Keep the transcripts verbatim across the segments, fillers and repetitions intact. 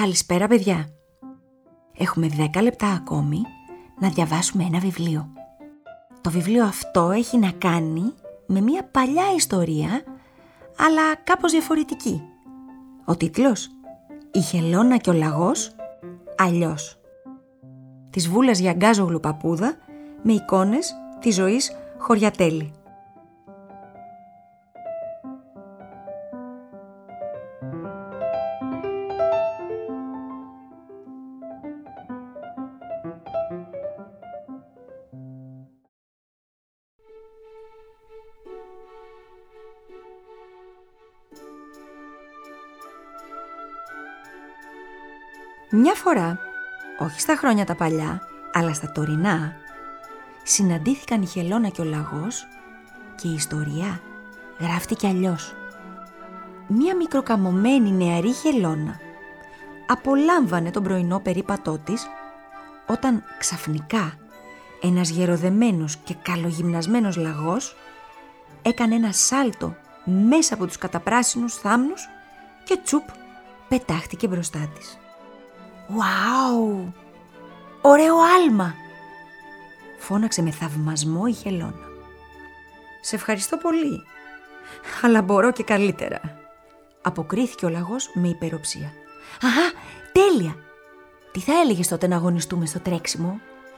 Καλησπέρα παιδιά. Έχουμε δέκα λεπτά ακόμη να διαβάσουμε ένα βιβλίο. Το βιβλίο αυτό έχει να κάνει με μια παλιά ιστορία, αλλά κάπως διαφορετική. Ο τίτλος «Η Χελώνα και ο Λαγός, αλλιώς». Της Βούλας Γιαγκάζογλου Παπούδα, με εικόνες της ζωής Χωριατέλη. Μια φορά, όχι στα χρόνια τα παλιά, αλλά στα τωρινά, συναντήθηκαν η Χελώνα και ο Λαγός και η ιστορία γράφτηκε αλλιώς. Μια μικροκαμωμένη νεαρή Χελώνα απολάμβανε τον πρωινό περίπατό της, όταν ξαφνικά ένας γεροδεμένος και καλογυμνασμένος λαγός έκανε ένα σάλτο μέσα από τους καταπράσινους θάμνους και τσουπ πετάχτηκε μπροστά της. «Ουάου! Ωραίο άλμα!» φώναξε με θαυμασμό η Χελώνα. «Σε ευχαριστώ πολύ, αλλά μπορώ και καλύτερα», αποκρίθηκε ο Λαγός με υπεροψία. «Αχα, τέλεια! Τι θα έλεγες τότε να αγωνιστούμε στο τρέξιμο?»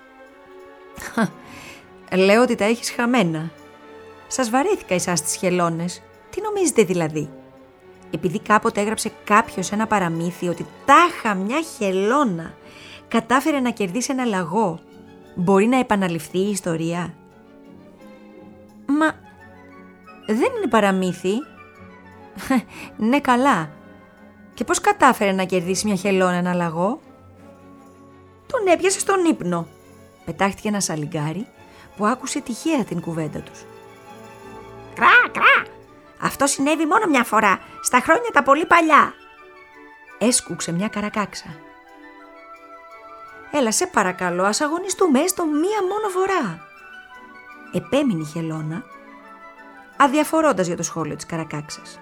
«Λέω ότι τα έχεις χαμένα. Σας βαρέθηκα εσάς τις χελώνες. Τι νομίζετε δηλαδή? Επειδή κάποτε έγραψε κάποιος ένα παραμύθι ότι τάχα μια χελώνα κατάφερε να κερδίσει ένα λαγό, μπορεί να επαναληφθεί η ιστορία?» «Μα δεν είναι παραμύθι». «Ναι, καλά. Και πώς κατάφερε να κερδίσει μια χελώνα ένα λαγό?» «Τον έπιασε στον ύπνο», πετάχτηκε ένα σαλιγκάρι που άκουσε τυχαία την κουβέντα τους. «Κρά, κρά! Αυτό συνέβη μόνο μια φορά, στα χρόνια τα πολύ παλιά», έσκουξε μια καρακάξα. «Έλα, σε παρακαλώ, ας αγωνιστούμε έστω μία μόνο φορά», επέμεινε η Χελώνα, αδιαφορώντας για το σχόλιο της καρακάξας.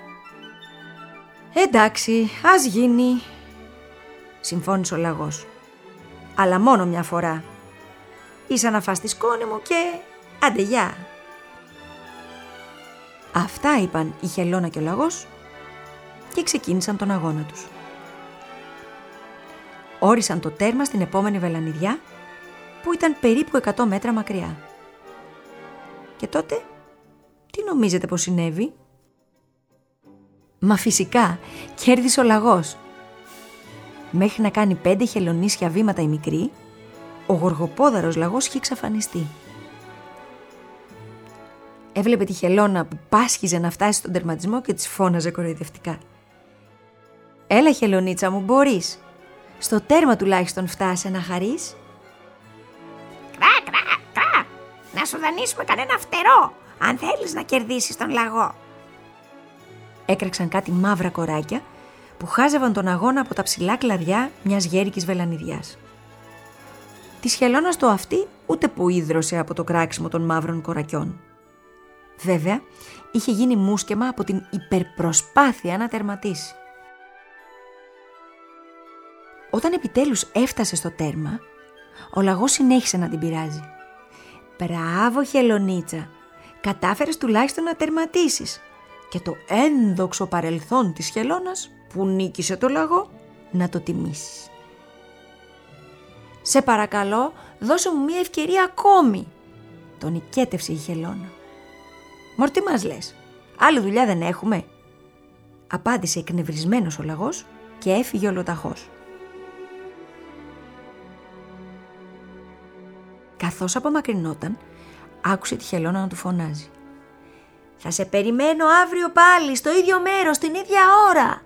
«Εντάξει, ας γίνει», συμφώνησε ο Λαγός. «Αλλά μόνο μια φορά. Είσαι να φας τη σκόνη μου και άντε γεια». Αυτά είπαν η Χελώνα και ο Λαγός και ξεκίνησαν τον αγώνα τους. Όρισαν το τέρμα στην επόμενη βελανιδιά, που ήταν περίπου εκατό μέτρα μακριά. Και τότε, τι νομίζετε πως συνέβη? Μα φυσικά, κέρδισε ο Λαγός. Μέχρι να κάνει πέντε χελωνίσια βήματα η μικρή, ο γοργοπόδαρος Λαγός είχε εξαφανιστεί. Έβλεπε τη Χελώνα που πάσχιζε να φτάσει στον τερματισμό και της φώναζε κοροϊδευτικά. «Έλα, Χελωνίτσα μου, μπορείς. Στο τέρμα τουλάχιστον φτάσε να χαρείς». «Κρά, κρά, κρά! Να σου δανείσουμε κανένα φτερό, αν θέλεις να κερδίσεις τον λαγό». Έκραξαν κάτι μαύρα κοράκια που χάζευαν τον αγώνα από τα ψηλά κλαδιά μιας γέρικης βελανιδιάς. Της Χελώνας το αυτί ούτε που ίδρωσε από το κράξιμο των μαύρων κορακιών. Βέβαια, είχε γίνει μουσκεμα από την υπερπροσπάθεια να τερματίσει. Όταν επιτέλους έφτασε στο τέρμα, ο Λαγός συνέχισε να την πειράζει. «Μπράβο, Χελωνίτσα, κατάφερες τουλάχιστον να τερματίσεις και το ένδοξο παρελθόν της Χελώνας που νίκησε το Λαγό να το τιμήσεις. Σε παρακαλώ, δώσε μου μια ευκαιρία ακόμη», τον οικέτευσε η Χελώνα. «Μωρ, τι μας λες, άλλη δουλειά δεν έχουμε?» απάντησε εκνευρισμένος ο Λαγός και έφυγε ολοταχώς. Καθώς απομακρυνόταν, άκουσε τη Χελώνα να του φωνάζει. «Θα σε περιμένω αύριο πάλι, στο ίδιο μέρος, την ίδια ώρα».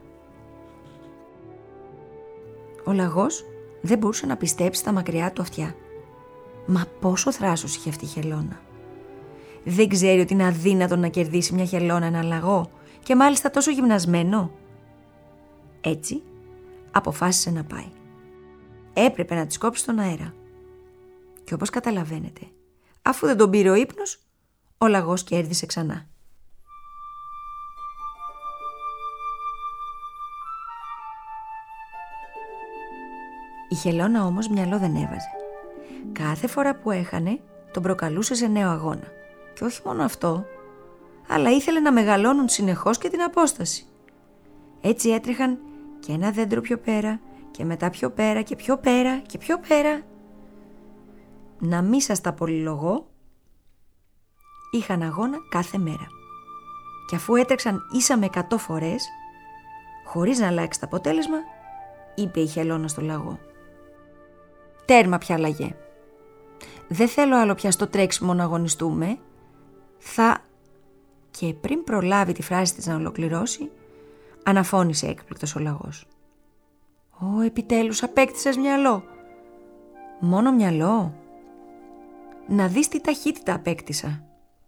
Ο Λαγός δεν μπορούσε να πιστέψει τα μακριά του αυτιά. Μα πόσο θράσος είχε αυτή η Χελώνα. Δεν ξέρει ότι είναι αδύνατο να κερδίσει μια Χελώνα ένα Λαγό και μάλιστα τόσο γυμνασμένο? Έτσι αποφάσισε να πάει. Έπρεπε να της κόψει τον αέρα. Και όπως καταλαβαίνετε, αφού δεν τον πήρε ο ύπνος, ο Λαγός κέρδισε ξανά. Η Χελώνα όμως μυαλό δεν έβαζε. Κάθε φορά που έχανε, τον προκαλούσε σε νέο αγώνα. Και όχι μόνο αυτό, αλλά ήθελε να μεγαλώνουν συνεχώς και την απόσταση. Έτσι έτρεχαν και ένα δέντρο πιο πέρα και μετά πιο πέρα και πιο πέρα και πιο πέρα. Να μη σας τα πολυλογώ, είχαν αγώνα κάθε μέρα. Και αφού έτρεξαν ίσα με εκατό φορές, χωρίς να αλλάξει το αποτέλεσμα, είπε η Χελώνα στο λαγό: «Τέρμα πια, λαγέ. Δεν θέλω άλλο πια στο τρέξιμο να αγωνιστούμε. Θα...» Και πριν προλάβει τη φράση της να ολοκληρώσει, αναφώνησε έκπληκτος ο λαγός: «Ω, επιτέλους απέκτησες μυαλό». «Μόνο μυαλό? Να δεις τι ταχύτητα απέκτησα.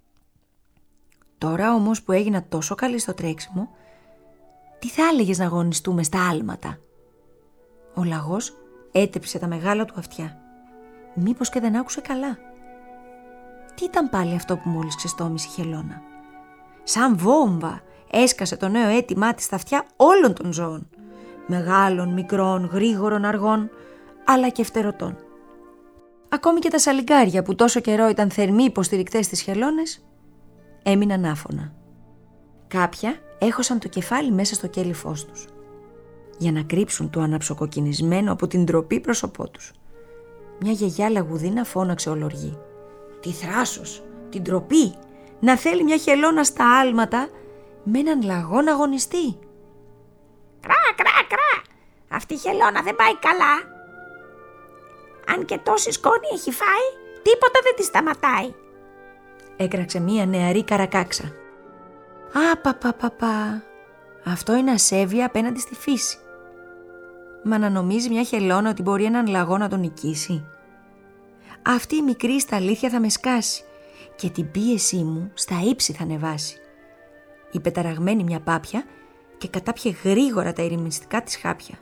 Τώρα όμως που έγινα τόσο καλή στο τρέξιμο, τι θα έλεγες να αγωνιστούμε στα άλματα?» Ο λαγός έτεψε τα μεγάλα του αυτιά. Μήπως και δεν άκουσε καλά. Τι ήταν πάλι αυτό που μόλις ξεστόμησε η Χελώνα? Σαν βόμβα έσκασε το νέο αίτημά της στα αυτιά όλων των ζώων, μεγάλων, μικρών, γρήγορων, αργών, αλλά και φτερωτών. Ακόμη και τα σαλιγκάρια που τόσο καιρό ήταν θερμοί υποστηρικτές της Χελώνες, έμειναν άφωνα. Κάποια έχωσαν το κεφάλι μέσα στο κέλυφός τους, για να κρύψουν το αναψοκοκκινισμένο από την ντροπή πρόσωπό τους. Μια γιαγιά λαγουδίνα φώναξε ολοργή: «Τι θράσος, την ντροπή, να θέλει μια Χελώνα στα άλματα με έναν λαγό να αγωνιστεί». «Κρά, κρά, κρά, αυτή η Χελώνα δεν πάει καλά. Αν και τόση σκόνη έχει φάει, τίποτα δεν τη σταματάει», έκραξε μία νεαρή καρακάξα. «Α, πα, πα, πα, πα. Αυτό είναι ασέβεια απέναντι στη φύση. Μα να νομίζει μια Χελώνα ότι μπορεί έναν λαγό να τον νικήσει? Αυτή η μικρή στα αλήθεια θα με σκάσει και την πίεσή μου στα ύψη θα ανεβάσει», είπε ταραγμένη μια πάπια και κατάπιε γρήγορα τα ηρεμιστικά της χάπια.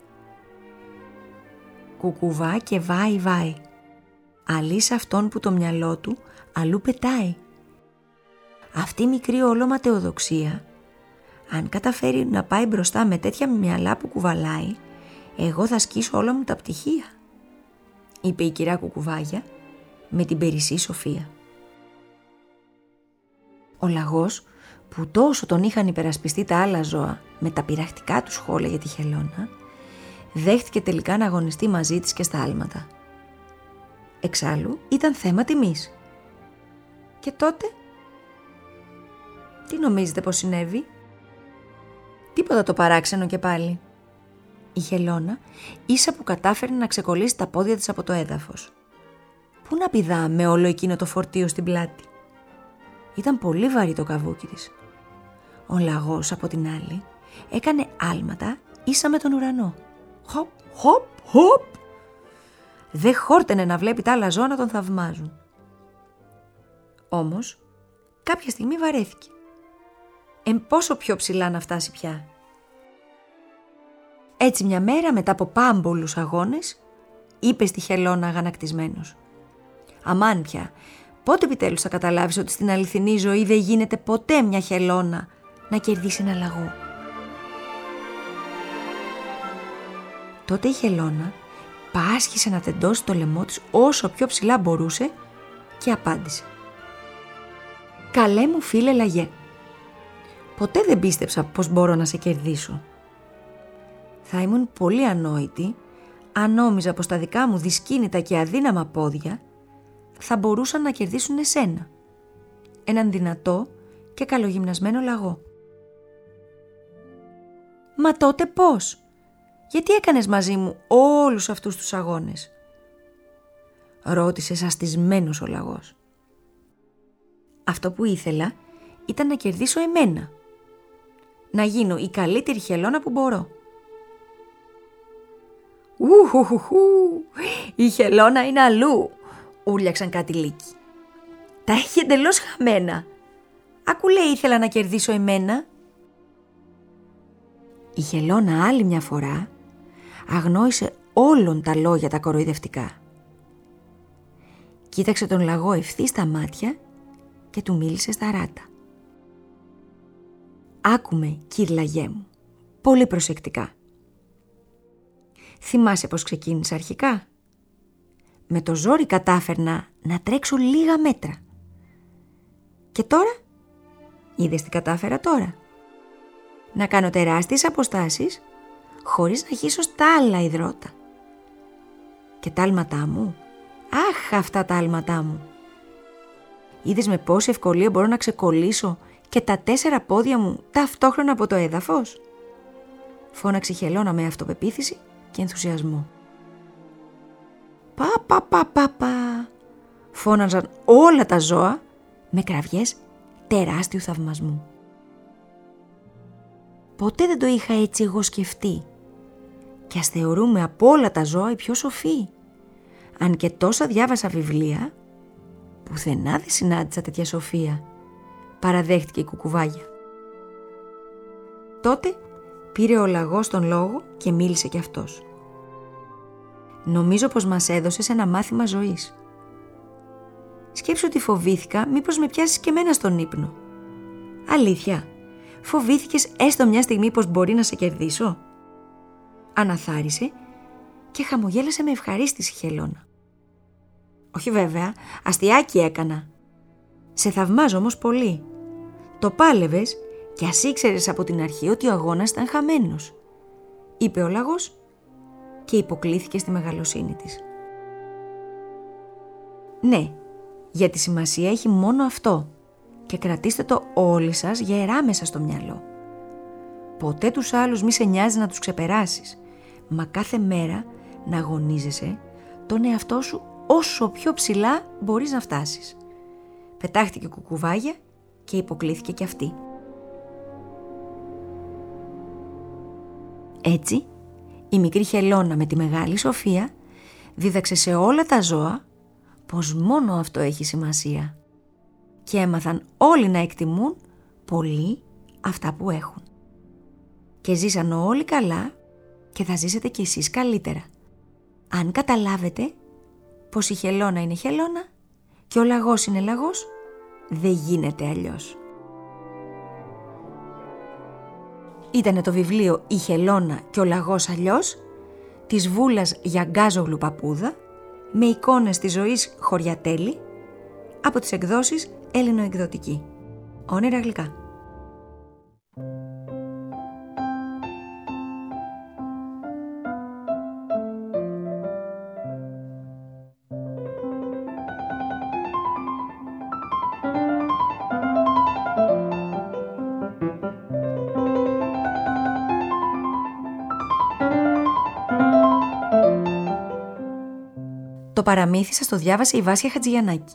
Κουκουβά και βάει βάει, αλής αυτόν που το μυαλό του αλλού πετάει. Αυτή η μικρή ολοματεοδοξία, αν καταφέρει να πάει μπροστά με τέτοια μυαλά που κουβαλάει, εγώ θα σκίσω όλα μου τα πτυχία, είπε η κυρά Κουκουβάγια με την περισσή σοφία. Ο λαγός, που τόσο τον είχαν υπερασπιστεί τα άλλα ζώα με τα πειραχτικά του σχόλια για τη Χελώνα, δέχτηκε τελικά να αγωνιστεί μαζί της και στα άλματα. Εξάλλου ήταν θέμα τιμής. Και τότε, τι νομίζετε πως συνέβη? Τίποτα το παράξενο και πάλι. Η Χελώνα ίσα που κατάφερε να ξεκολλήσει τα πόδια της από το έδαφος. Πού να πηδά με όλο εκείνο το φορτίο στην πλάτη? Ήταν πολύ βαρύ το καβούκι της. Ο λαγός από την άλλη έκανε άλματα ίσα με τον ουρανό. Χοπ, χοπ, χοπ. Δεν χόρτενε να βλέπει τα άλλα ζώα να τον θαυμάζουν. Όμως κάποια στιγμή βαρέθηκε. Εν πόσο πιο ψηλά να φτάσει πια? Έτσι μια μέρα μετά από πάμπολους αγώνες, είπε στη Χελώνα αγανακτισμένος: «Αμάν πια, πότε επιτέλους θα καταλάβεις ότι στην αληθινή ζωή δεν γίνεται ποτέ μια Χελώνα να κερδίσει ένα λαγό?» Τότε η Χελώνα πάσχισε να τεντώσει το λαιμό της όσο πιο ψηλά μπορούσε και απάντησε: «Καλέ μου φίλε λαγέ, ποτέ δεν πίστεψα πως μπορώ να σε κερδίσω. Θα ήμουν πολύ ανόητη αν νόμιζα πως τα δικά μου δυσκίνητα και αδύναμα πόδια θα μπορούσαν να κερδίσουν εσένα, έναν δυνατό και καλογυμνασμένο λαγό». «Μα τότε πώς? Γιατί έκανες μαζί μου όλους αυτούς τους αγώνες?» ρώτησε σαστισμένος ο λαγός. «Αυτό που ήθελα ήταν να κερδίσω εμένα, να γίνω η καλύτερη Χελώνα που μπορώ». «Ουχουχουχου, η Χελώνα είναι αλλού», ούρλιαξαν κάτι λύκοι. «Τα έχει εντελώς χαμένα. Άκου, λέει, ήθελα να κερδίσω εμένα». Η Χελώνα άλλη μια φορά αγνόησε όλων τα λόγια τα κοροϊδευτικά. Κοίταξε τον λαγό ευθύ στα μάτια και του μίλησε στα ράτα. «Άκουμε, κύρ λαγέ μου, πολύ προσεκτικά. Θυμάσαι πως ξεκίνησα αρχικά? Με το ζόρι κατάφερνα να τρέξω λίγα μέτρα. Και τώρα, είδες τι κατάφερα τώρα? Να κάνω τεράστιες αποστάσεις χωρίς να χύσω στα άλλα υδρότα. Και τα άλματά μου, αχ αυτά τα άλματά μου. Είδες με πόση ευκολία μπορώ να ξεκολλήσω και τα τέσσερα πόδια μου ταυτόχρονα από το έδαφος? Φώναξε η Χελώνα με αυτοπεποίθηση και ενθουσιασμό. Πα πα πα πα πα, φώναζαν όλα τα ζώα με κραυγές τεράστιου θαυμασμού. Ποτέ δεν το είχα έτσι εγώ σκεφτεί. Και ας θεωρούμε από όλα τα ζώα η πιο σοφή. Αν και τόσα διάβασα βιβλία, πουθενά δεν συνάντησα τέτοια σοφία, παραδέχτηκε η Κουκουβάγια. Τότε πήρε ο λαγός τον λόγο και μίλησε κι αυτός. Νομίζω πως μας έδωσες ένα μάθημα ζωής. Σκέψου ότι φοβήθηκα μήπως με πιάσεις και μένα στον ύπνο. Αλήθεια, φοβήθηκες έστω μια στιγμή πως μπορεί να σε κερδίσω? Αναθάρισε και χαμογέλασε με ευχαρίστηση η Χελώνα. Όχι βέβαια, αστιάκι έκανα. Σε θαυμάζω όμως πολύ. Το πάλευες και ας ήξερες από την αρχή ότι ο αγώνας ήταν χαμένος, είπε ο λαγός και υποκλήθηκε στη μεγαλοσύνη της. Ναι, γιατί σημασία έχει μόνο αυτό και κρατήστε το όλοι σας γερά μέσα στο μυαλό. Ποτέ τους άλλους μη σε νοιάζει να τους ξεπεράσεις, μα κάθε μέρα να αγωνίζεσαι τον εαυτό σου όσο πιο ψηλά μπορείς να φτάσεις. Πετάχτηκε Κουκουβάγια και υποκλήθηκε κι αυτή. Έτσι, η μικρή Χελώνα με τη μεγάλη σοφία δίδαξε σε όλα τα ζώα πως μόνο αυτό έχει σημασία και έμαθαν όλοι να εκτιμούν πολύ αυτά που έχουν. Και ζήσαν όλοι καλά και θα ζήσετε κι εσείς καλύτερα, αν καταλάβετε πως η Χελώνα είναι Χελώνα και ο λαγός είναι λαγός, δεν γίνεται αλλιώς. Ήτανε το βιβλίο «Η Χελώνα και ο λαγός αλλιώς» της Βούλας Γιαγκάζογλου Παπούδα με εικόνες της ζωής Χωριατέλη από τις εκδόσεις Έλληνο-εκδοτική. Όνειρα γλυκά. Το παραμύθι σας το διάβασε η Βάσια Χατζηγιαννάκη.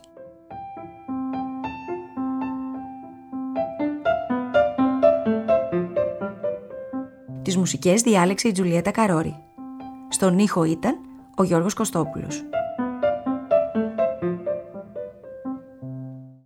Τις μουσικές διάλεξε η Τζουλιέτα Καρόρη. Στον ήχο ήταν ο Γιώργος Κωστόπουλος.